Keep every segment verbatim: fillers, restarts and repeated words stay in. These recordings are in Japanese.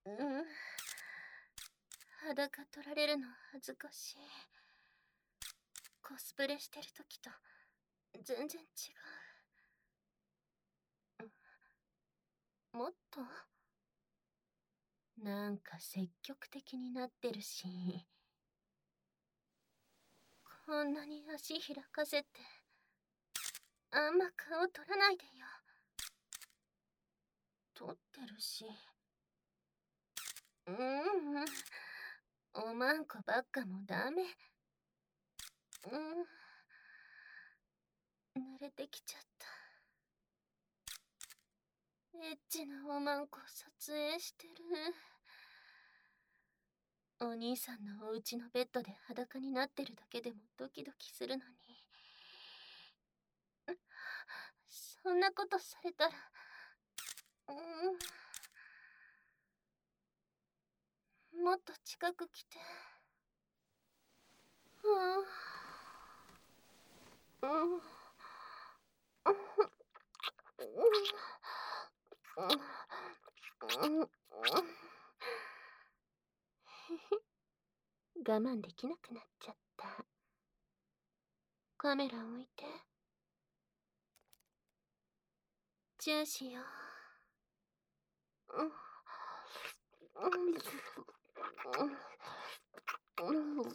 うん。裸取られるの恥ずかしい。コスプレしてる時と全然違う。もっとなんか積極的になってるし、こんなに足開かせて、あんま顔取らないでよ。取ってるし。ううん。おまんこばっかもダメ。うん。慣れてきちゃった。エッチなおまんこ撮影してる。お兄さんのお家のベッドで裸になってるだけでもドキドキするのに。そんなことされたら、うん、もっと近く来て。うん、うん、うん、うん、うん、我慢できなくなっちゃった。カメラ置いて。チューしよう。うん、うん、うん、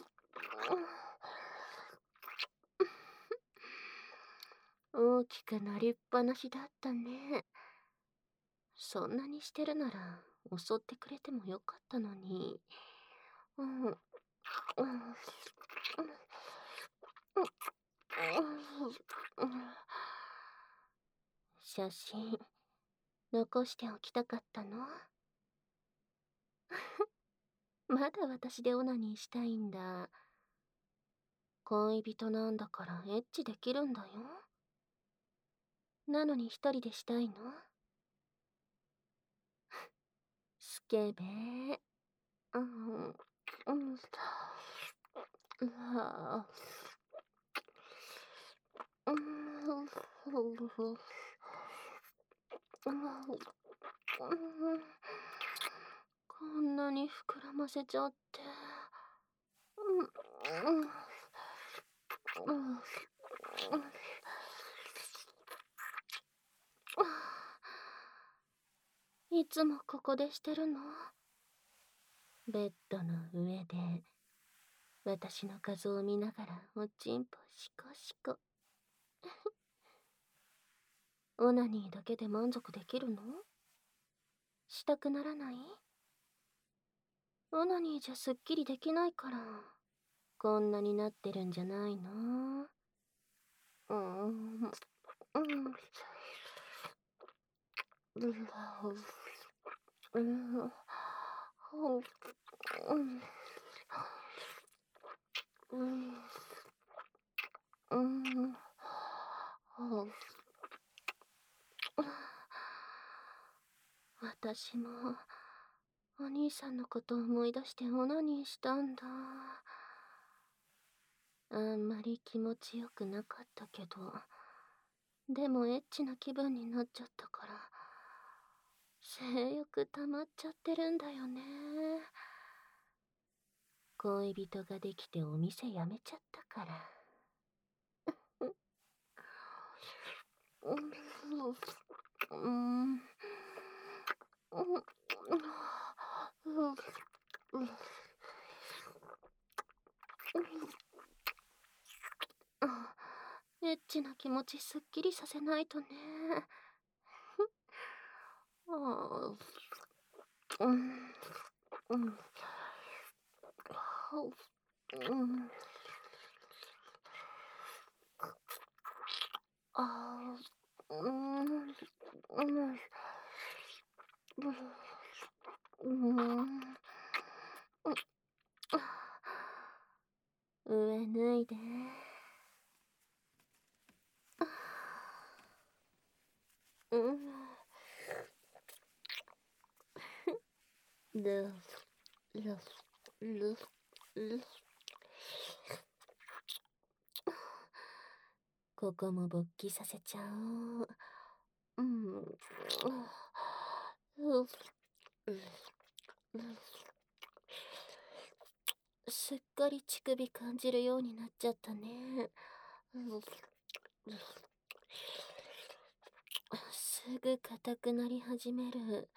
大きくなりっぱなしだったね。そんなにしてるなら襲ってくれてもよかったのに。うん、うん、うん、うん、写真残しておきたかったの？まだ私でオナニーしたいんだ。恋人なんだからエッチできるんだよ。なのに一人でしたいの？スケベー。うん、うん、うわぁ、うん、こんなに膨らませちゃって。うん、うん、うん、いつもここでしてるの？ベッドの上で私の画像を見ながらおちんぽシコシコ。オナニーだけで満足できるの？したくならない？オナニーじゃすっきりできないから、こんなになってるんじゃないの？うーん、うん、うん、うん、うん、うん、うん、私もお兄さんのことを思い出してオナニーしたんだ。あんまり気持ちよくなかったけど、でもエッチな気分になっちゃったから、性欲溜まっちゃってるんだよね。恋人ができてお店辞めちゃったから。うん、うん、うん、うん、エッチな気持ちすっきりさせないとね。ああ、うん、うん、うん、ああ、うん、うん、うん、うん、上脱いで。うん、ルルルルここも勃起させちゃおう。うん。 すっかり乳首感じるようになっちゃったね。すぐ硬くなり始める。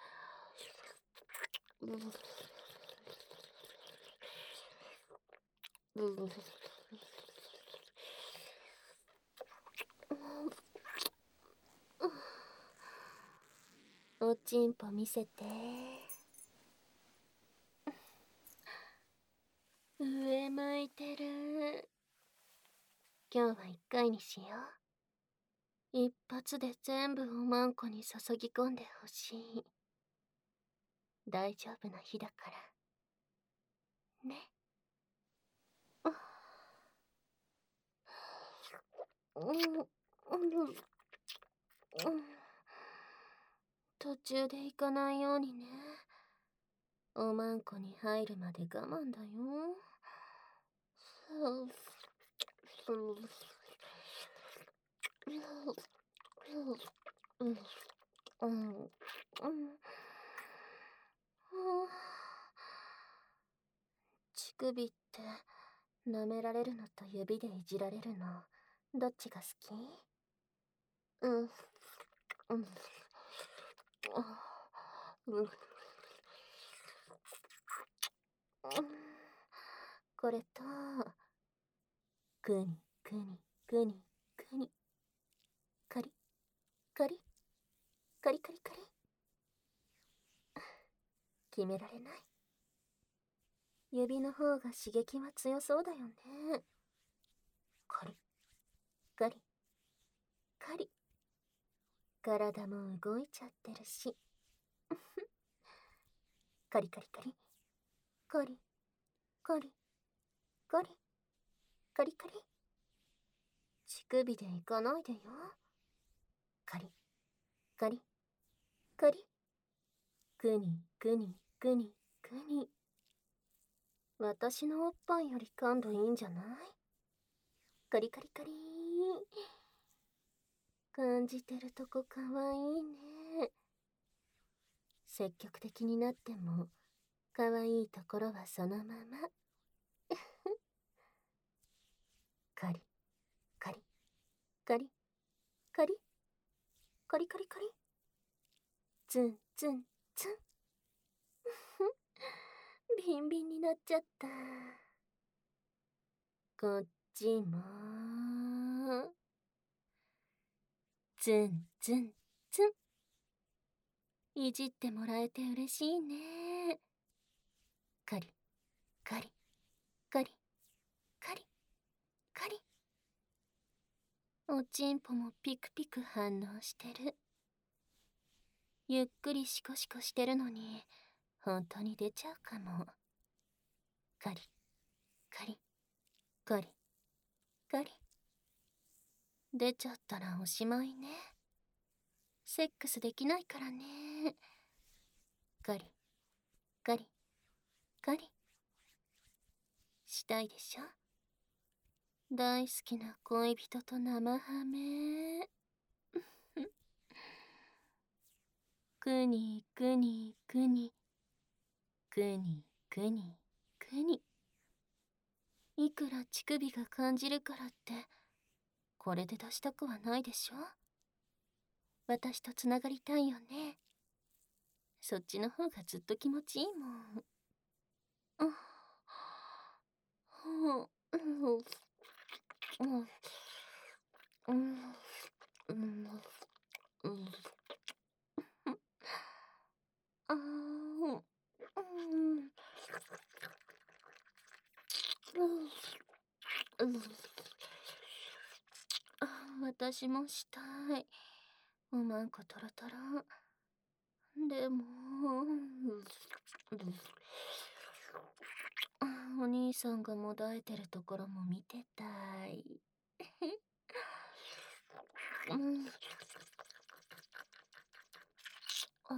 おちんぽ見せて。上向いてる。今日は一回にしよう。一発で全部をマンコに注ぎ込んでほしい。大丈夫な日だから。ね。うん、うん、途中で行かないようにね。おまんこに入るまで我慢だよ。うん、うん、うん。乳首って舐められるのと指でいじられるのどっちが好き？うん、うん、うん、うん。これとグニグニグニグニカリカリカリカリカリ。決められない。指の方が刺激は強そうだよね。カリカリカリ。体も動いちゃってるし。カリカリカリカリカリカリカリカリ。乳首でいかないでよ。カリカリカリ。グニグニグニグニ。私のおっぱいより感度いいんじゃない？カリカリカリ。感じてるとこかわいいね。積極的になってもかわいいところはそのまま。カリカリカリカリカリカリカリ。ツンツンツン。ビンビンになっちゃった。こっちもツンツンツン。いじってもらえて嬉しいね。カリカリカリカリカリ。おちんぽもピクピク反応してる。ゆっくりシコシコしてるのに本当に出ちゃうかも。カリカリカリカリ。出ちゃったらおしまいね。セックスできないからね。カリカリカリ。したいでしょ？大好きな恋人と生ハメ。くにくにくにくにくにくに。いくら乳首が感じるからってこれで出したくはないでしょ？私とつながりたいよね。そっちの方がずっと気持ちいいもん。うんうんうんうんうんうんあーうんうんあ、私もしたい。おまんこトロトロ。でも、お兄さんがもだえてるところも見てたい。うん、あ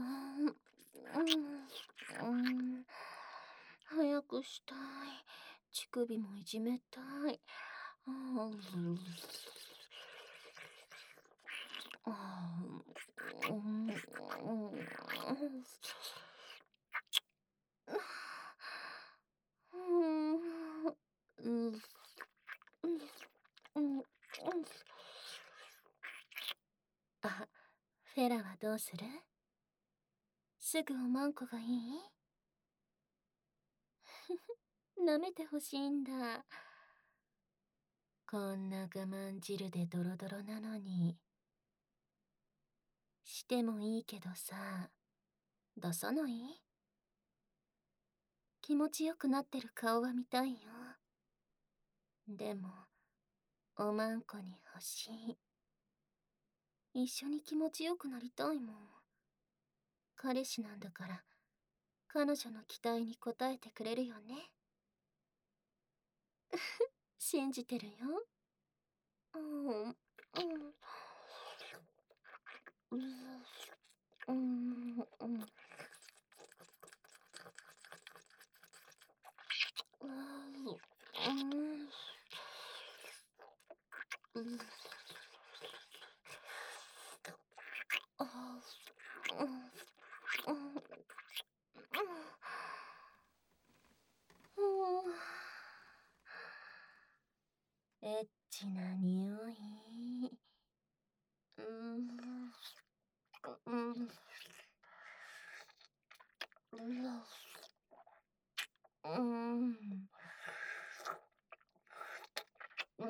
うん、うん、早くしたい。乳首もいじめたい。あーあーうんうんはどうする？すぐおまんこがいい？舐めてほしいんだ。こんな我慢汁でドロドロなのに。してもいいけどさ、出さない？気持ちよくなってる顔は見たいよ。でも、おまんこに欲しい。一緒に気持ちよくなりたいもん。彼氏なんだから、彼女の期待に応えてくれるよね。信じてるよ。うん、うん、うん、うん、うん。うん、あ、うん、うん、うん。エッチな匂い。うん、うん、うん、うん、うん。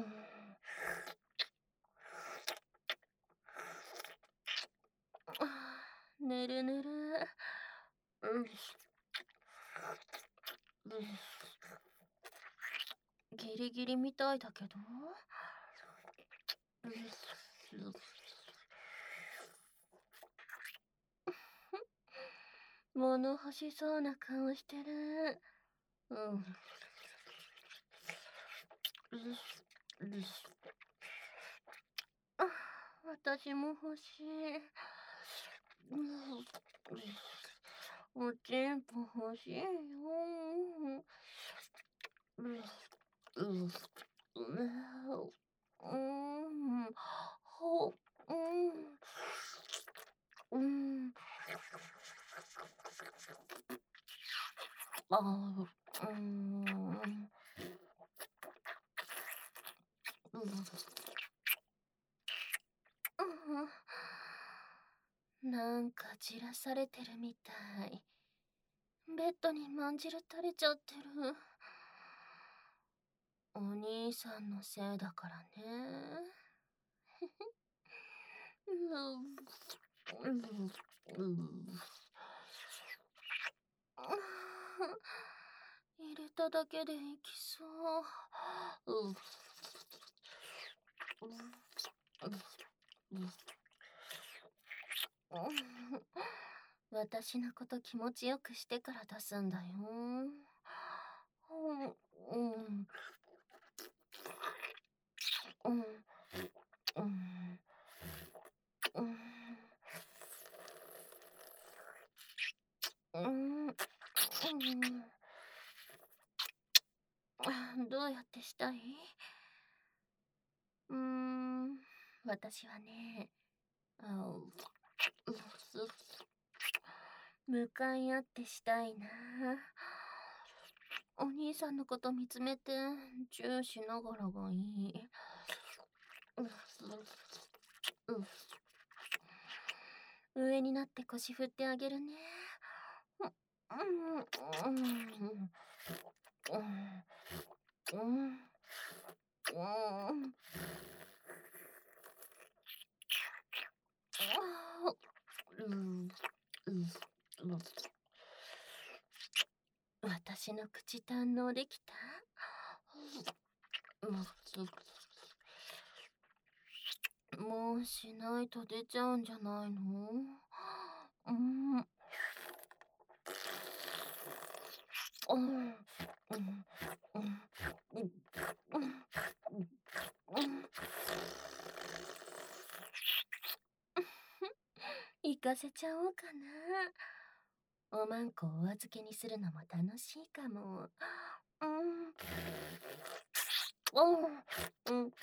ぬるぬる。うん、うん。ギリギリみたいだけど。うん、物欲しそうな顔してる。うん。あ、私も欲しい。うん、おちんぽ欲しいよ。うん、うん、うん、ほ、うん、うん、あ、うん、うん、うん、なんかじらされてるみたい。ベッドにまんじる垂れちゃってる。お兄さんのせいだからね。入れただけでいきそう。私のこと気持ちよくしてから出すんだよ。うん、うん、うん、うん、うん、うん、うん。どうやってしたい？うーん、私はね、あ向かい合ってしたいな。お兄さんのこと見つめて、チューしながらがいい。上になって腰振ってあげるね。うん、うん、うん、うん、うん、うん、うん、私の口堪能できた？もうしないと出ちゃうんじゃないの？うん、うん、うん、うん、うん、うん、うん。行かせちゃおうかな。おまんこをお預けにするのも楽しいかも。うん、うん、うん、うん、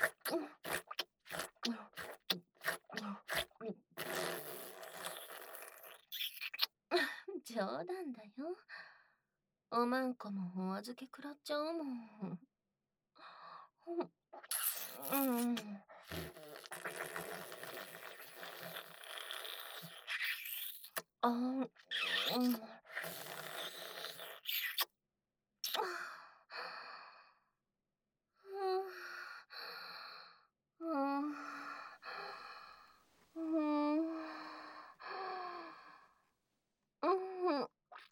冗談だよ。おまんこもお預け食らっちゃうもん。うん、うん、 あー、うん。うん。うん。うん。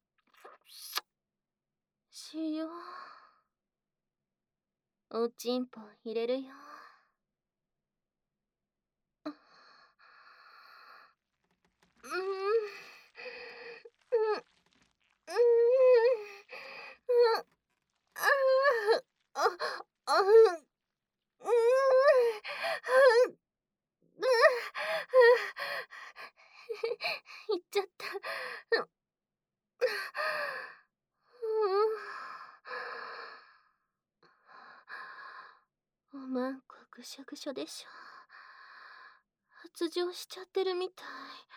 しよう。おちんぽ入れるよ。うん。うん。うん。うん。ああ、あ、うん。うん。行っちゃった。うん。おまんこぐしょぐしょでしょ。発情しちゃってるみたい。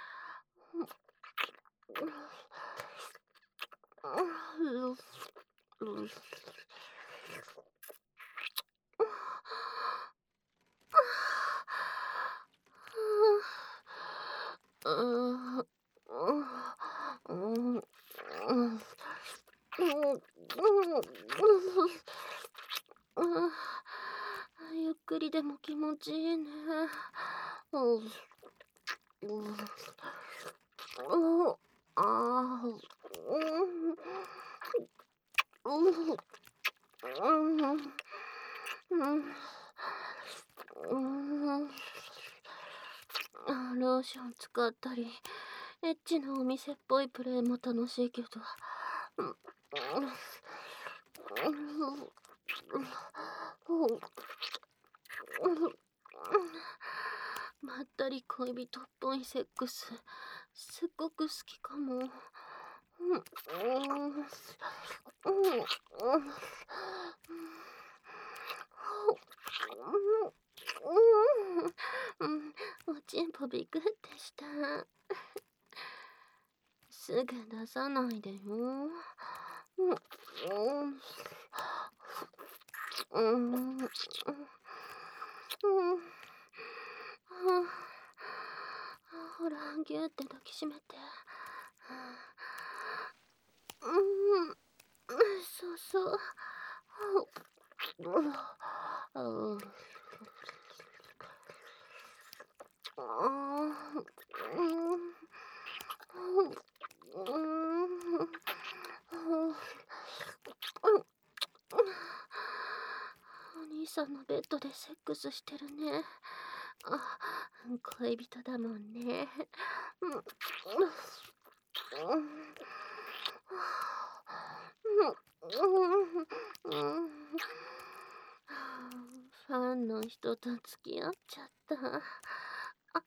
ゆっくりでも気持ちいいね。ああ、ローション使ったり、エッチなお店っぽいプレイも楽しいけど、まったり恋人っぽいセックス、すっごく好きかも。うん、おちんぽビクってした。すぐ出さないでよ。うん。うん。うん。うん。ほら、ぎゅーって抱きしめて。うん。そうそう。うん。お兄さんのベッドでセックスしてるね。あ、恋人だもんね。ファンの人と付き合っちゃった。あ、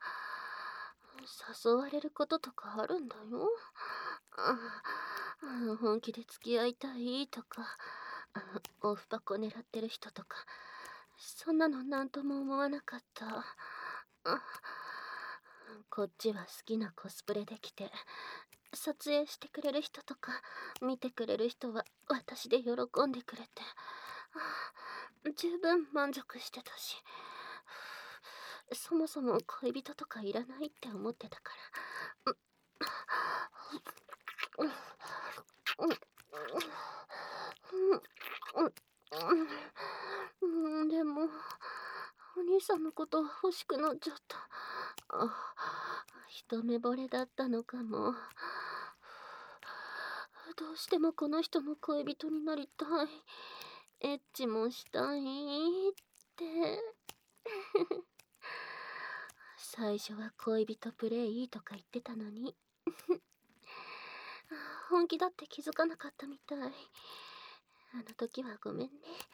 誘われることとかあるんだよ。あ、本気で付き合いたいとか、オフパコ狙ってる人とか、そんなのなんとも思わなかった。あ、こっちは好きなコスプレできて、撮影してくれる人とか、見てくれる人は私で喜んでくれて、十分満足してたし、そもそも恋人とかいらないって思ってたから。うん、でも、お兄さんのこと欲しくなっちゃった。あ、一目惚れだったのかも。どうしてもこの人の恋人になりたい。エッチもしたいって。最初は恋人プレイとか言ってたのに。本気だって気づかなかったみたい。あの時はごめんね。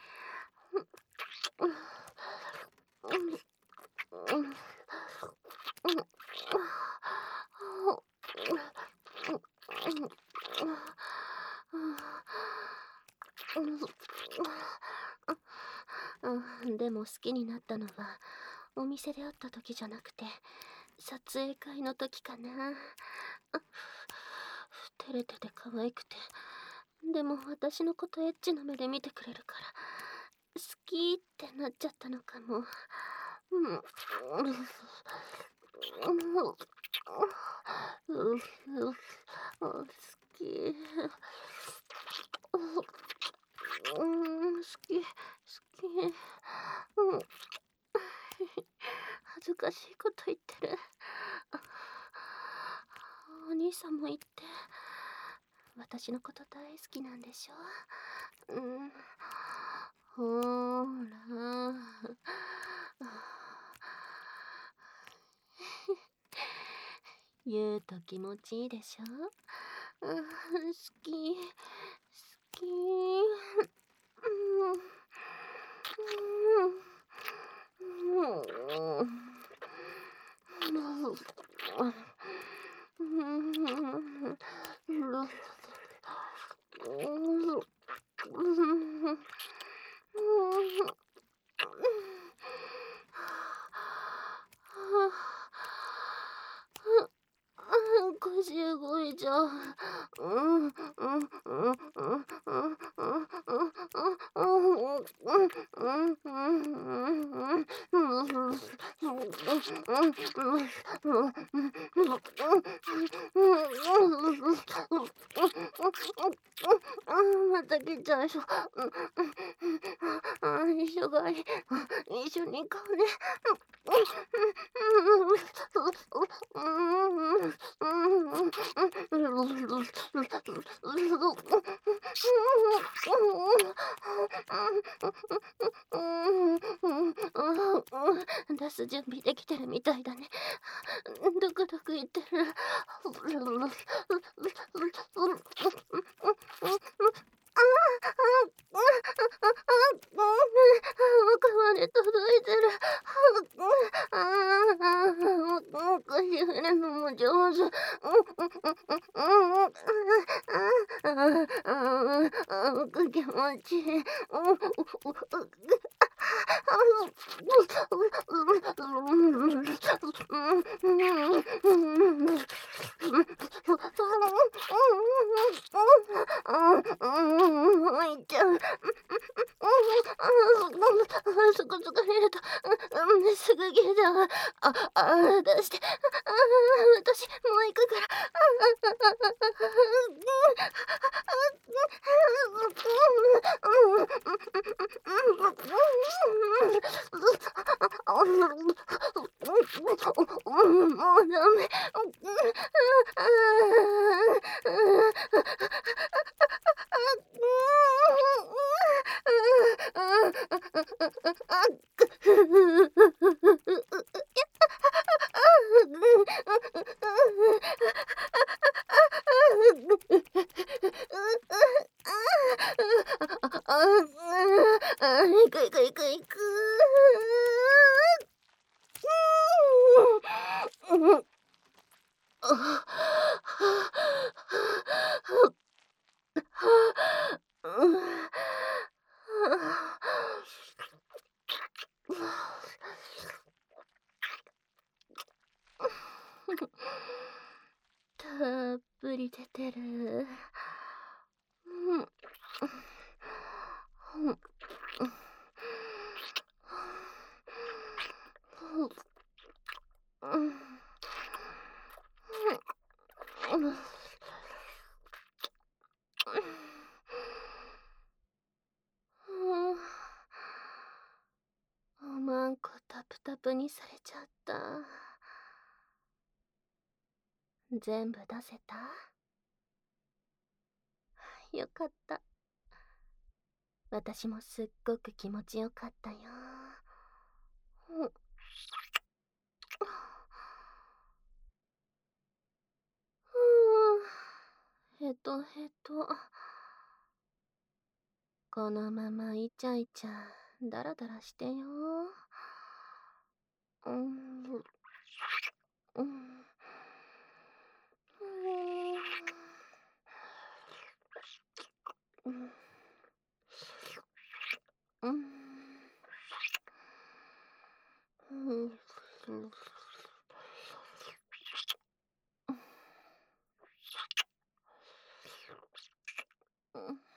うん、でも好きになったのはお店で会った時じゃなくて撮影会の時かな。照れてて可愛くて、でも私のことエッチな目で見てくれるから好きってなっちゃったのかも。うん。 うう好き。うん、好き、好き。うん。恥ずかしいこと言ってる。お兄さんも言って。私のこと大好きなんでしょ。うん。ほーら。言うと気持ちいいでしょ。うん、好き、好き。うん。うん。うん。腰動いちゃう。うんうんうんうんうんうんまた来ちゃいそう。一緒がいい。一緒に行こうね。出す準備できてるみたいだね。ドクドク言ってる。奥まで届いてる。ああ、腰振るのも上手。奥気持ちいい。いっちゃう。そこ疲れると、すぐ消えちゃう。あ、あ、出して。あ、私、もう行くから。もうダメ。行く行く行く行く。たっぷり出てる。おまんこタプタプにされちゃった。全部出せた？よかった。私もすっごく気持ちよかったよ。うん、へとへと。このままイチャイチャダラダラしてよ。うん、うん、うん、うん、うん、うん。